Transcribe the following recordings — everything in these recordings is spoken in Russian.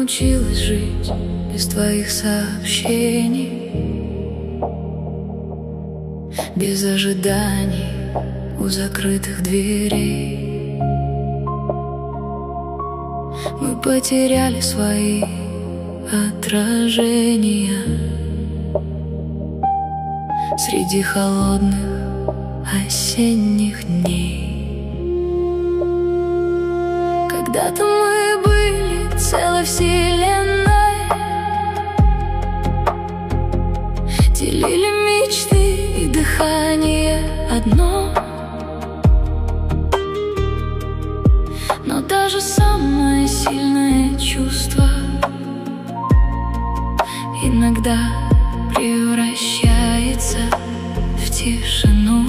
научилась жить без твоих сообщений, без ожиданий у закрытых дверей. Мы потеряли свои отражения среди холодных осенних дней. Когда-то мы были целой вселенной, делили мечты и дыхание одно. Но даже самое сильное чувство иногда превращается в тишину.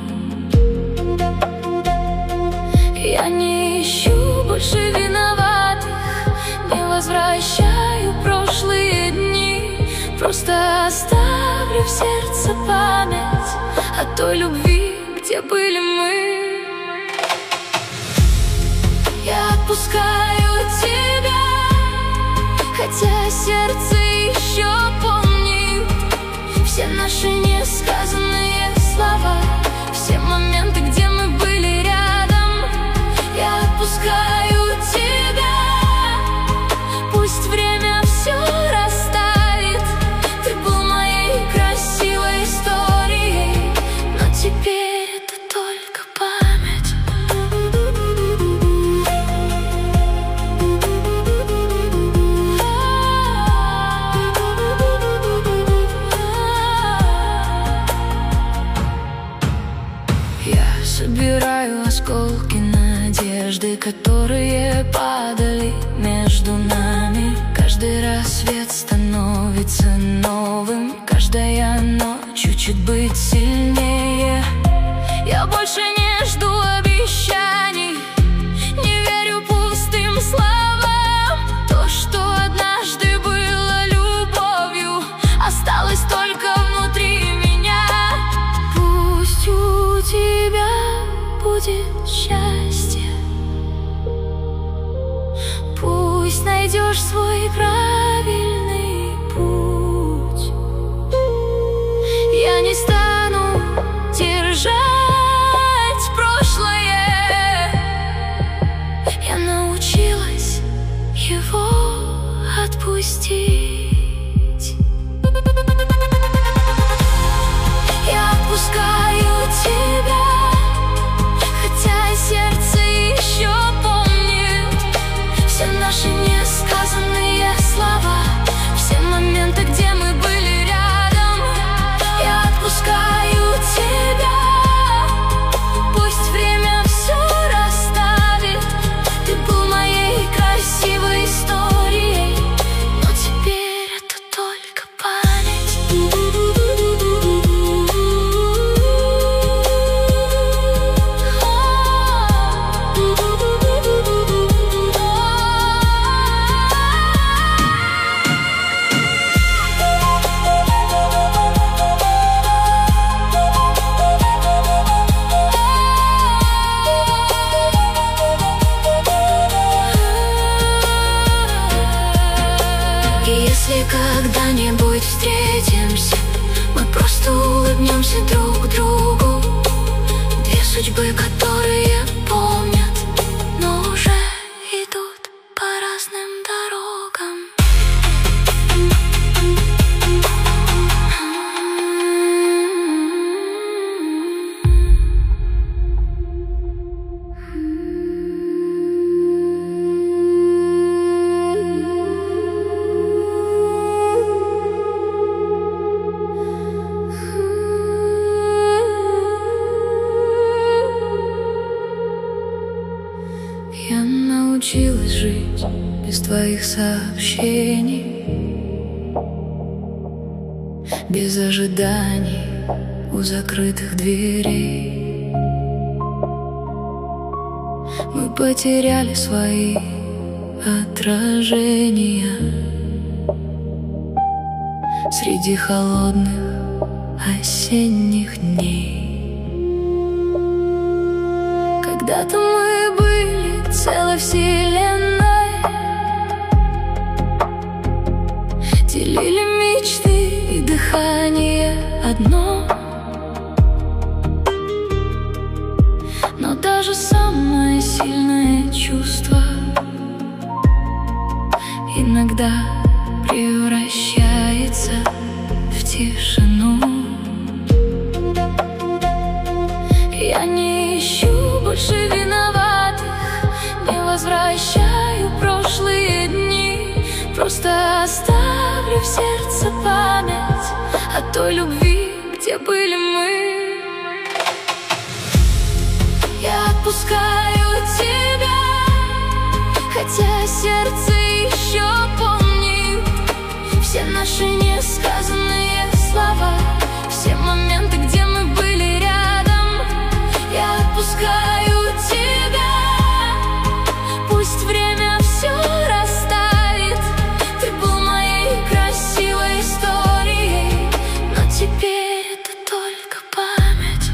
Я не ищу больше виноватых, не возвращаю прошлые дни, просто оставлю в сердце память о той любви, где были мы. Я отпускаю тебя, хотя сердце еще помнит все наши несказанные слова, все моменты, где мы были рядом. Я отпускаю тебя, пусть время все расставит. Ты был моей красивой историей, но теперь это только память. Я собираю осколки надежды, которые падали между нами. Каждый рассвет становится новым, каждая ночь учит быть сильнее. Я больше не жду обещаний, не верю пустым словам. То, что однажды было любовью, осталось только внутри меня. Пусть у тебя будет счастье, пусть найдешь свой правильный путь. Я не стану держать прошлое, я научилась его отпустить. Я отпускаю тебя, хотя сердце еще помнит все наши несказанные слова, все моменты, где мы были рядом. Я отпускаю тебя, пусть время все расставит. Ты был моей красивой историей, но теперь это только память. И если когда-нибудь встретимся, мы просто улыбнемся друг другу. Две судьбы, которые помнят, но уже идут по разным дорогам. Я научилась жить без твоих сообщений, без ожиданий у закрытых дверей. Мы потеряли свои отражения среди холодных осенних дней. Когда-то мы были целой вселенной, дыхание одно. Но даже самое сильное чувство иногда превращается в тишину. Я не ищу больше виноватых, не возвращаю прошлые дни. Просто оставлю в сердце память о той любви, где были мы. Я отпускаю тебя, хотя сердце еще помнит все наши несказанные слова, все моменты, где мы были рядом. Я отпускаю тебя, пусть время все расставит. Ты был моей красивой историей, но теперь это только память.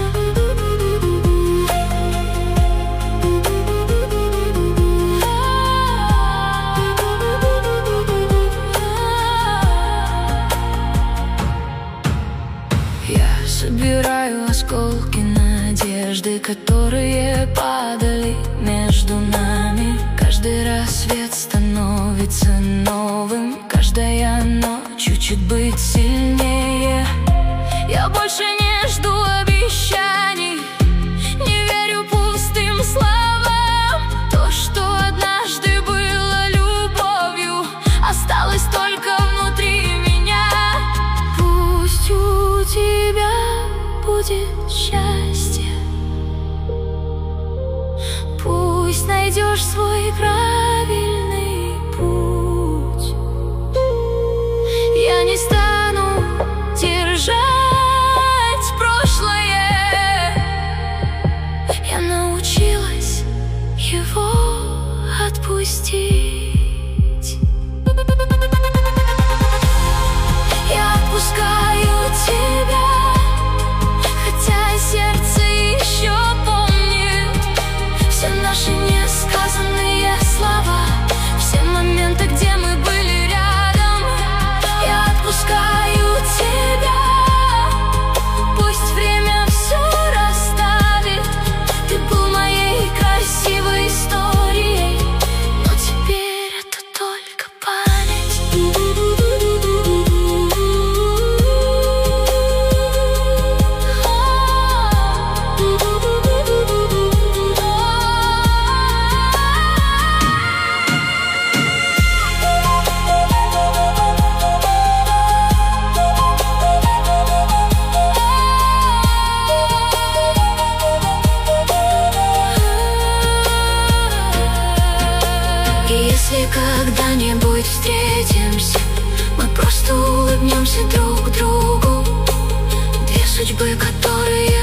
Я собираю осколки надежды, которые падали между нами. Каждый рассвет становится новым, каждая ночь чуть-чуть быть сильнее. Я больше не жду обещаний, не верю пустым словам. То, что однажды было любовью, осталось только внутри меня. Пусть у тебя будет счастье, пусть найдешь свой правильный путь. Я не стану держать прошлое, я научилась его отпустить. Я отпускаю тебя, хотя сердце еще помнит все наши несказанные слова, все моменты, где мы были рядом. Я отпускаю тебя, пусть время все расставит. Ты был моей красивой историей, но теперь это только память. И если когда-нибудь встретимся, мы просто улыбнемся друг другу. Две судьбы, которые